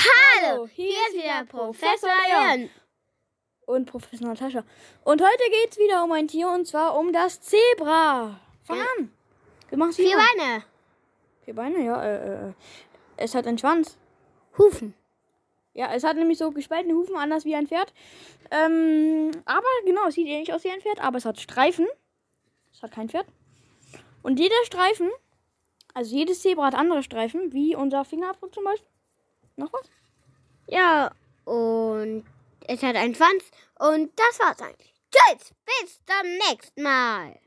Hallo, hier ist wieder Professor Jan. Und Professor Natascha. Und heute geht es wieder um ein Tier, und zwar um das Zebra. Fang an. Wir machen 4 Beine. 4 Beine, ja. Es hat einen Schwanz. Hufen. Ja, es hat nämlich so gespaltene Hufen, anders wie ein Pferd. Aber genau, es sieht ähnlich aus wie ein Pferd, aber es hat Streifen. Es hat kein Pferd. Und jeder Streifen, also jedes Zebra hat andere Streifen, wie unser Fingerabdruck zum Beispiel. Noch was? Ja, und es hat einen Schwanz. Und das war's eigentlich. Tschüss, bis zum nächsten Mal.